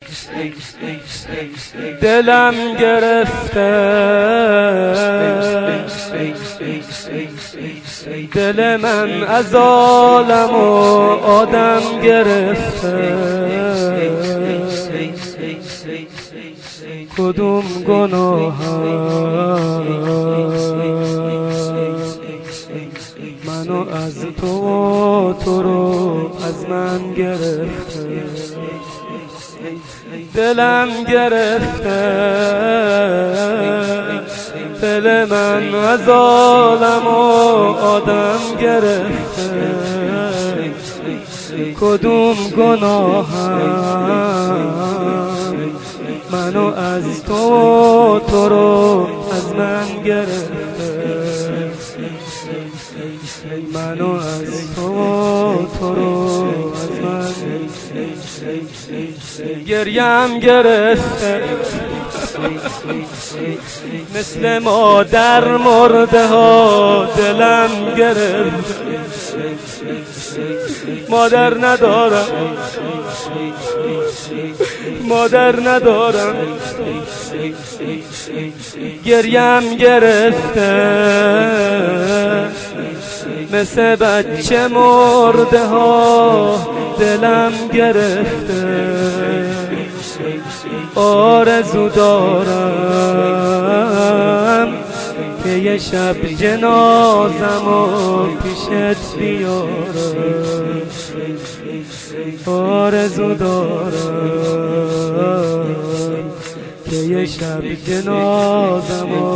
دلم گرفته دل من از عالم و آدم گرفته کدوم گناهم منو از تو و تو رو از من گرفته دلم گرفته دل من از عالم و آدم گرفته کدوم گناهم منو از تو و تو رو از من گرفته منو از تو و تو رو از من گریم گرفته مثل مادر مرده ها دلم گرفته مادر ندارم مادر ندارم گریم گرفته مثل بچه مرده ها دلم گرفته آرزو دارم که یه شب جنازم و پیشت بیارم آرزو دارم که یه شب جنازم و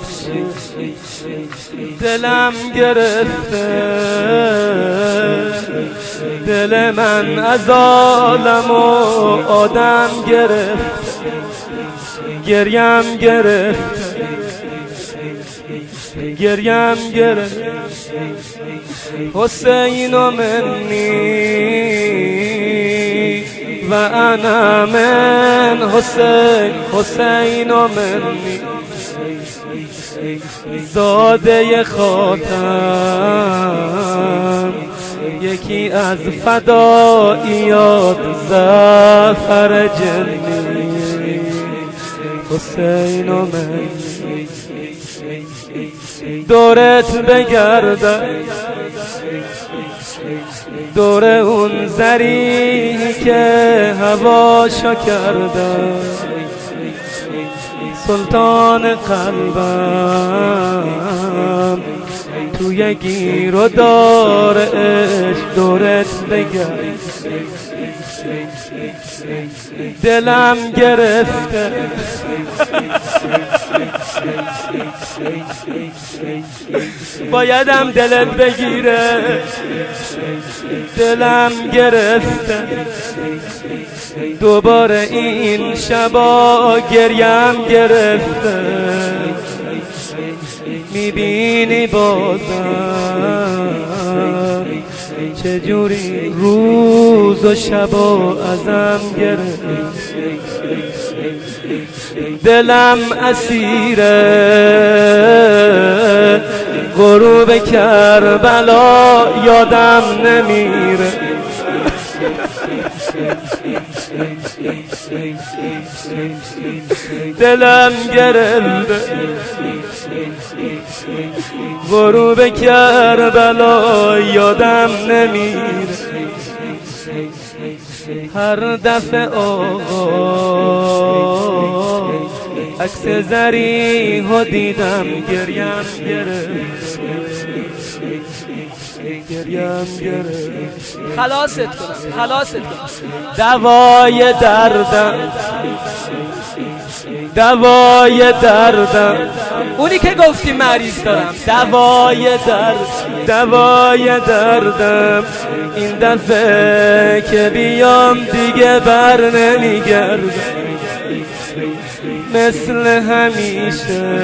دلم گرفته دل من از عالم و آدم گرفته گریم گرفته گریم گرفته حسین منی و انا من حسین حسین منی زاده خاتم یکی از فداییات ظفر جنی حسین منی دورت بگردم دور اون زری که هواشا کردم سلطان قلبم توی گیر و دار عشق دورت بگرد دلم گرفته بایدم دلت بگیره دلم گرفته دوباره این شبا گریم گرفته میبینی بازم چجوری روز و شبا ازم گرفته دلم اسیره غروب کربلا یادم نمیره دلم گرفته غروب کربلا یادم نمیره هر دفعه آقا عکس زریحو دیدم گریم گرفت گریم گرفت خلاصت کنم خلاصت کنم دوای دردم دوای دردم اونی که گفتی مریض دارم دوای دردم این دفعه که بیام دیگه بر نمیگردم مثل همیشه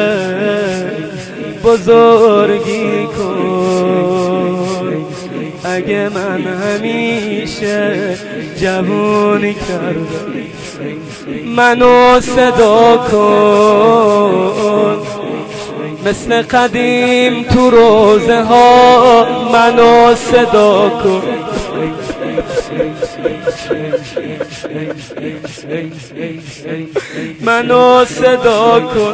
بزرگی کن اگه من همیشه جوونی کردم منو صدا کن مثل قدیم تو روزه ها منو صدا کن منو صدا کن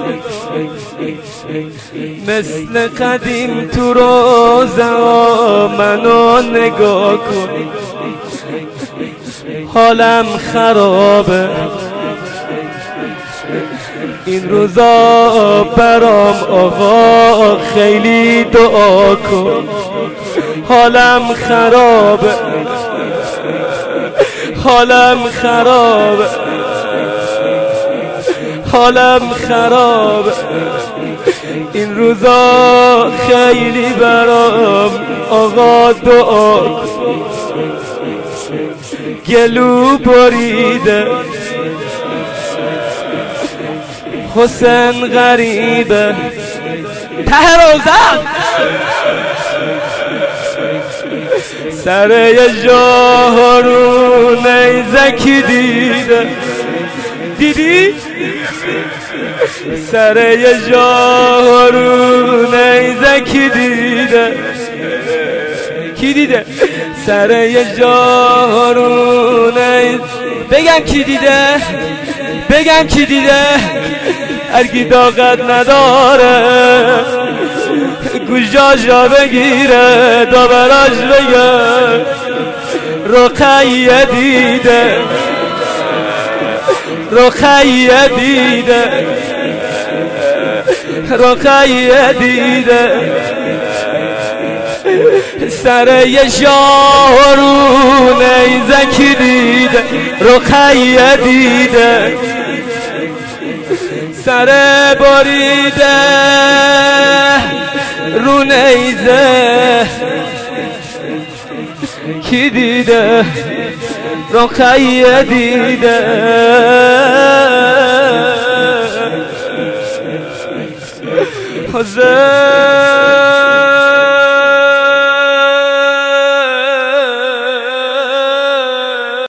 مثل قدیم تو روزه ها، منو نگاه کن حالم خرابه این روزا برام آقا، خیلی دعا کن حالم خرابه حالم خرابه حالم خرابه این روزا خیلی برام آقا، دعا کن گلو بریده حسین غریبه ته روزم سر یه جارو نیزکی دیده، دیدی؟ سر یه جارو نیزکی دیده، کی دیده؟ سر یه جارو بگم کی دیده؟ بگم کی دیده؟ هرکی طاقت نداره گوشاشا بگیره داوراش بگه رقیه دیده، رقیه دیده، رقیه دیده سر یه شارو نیزکی دیده، رقیه دیده سر بریده رو نیزه کی دیده؟ رقیه دیده حسین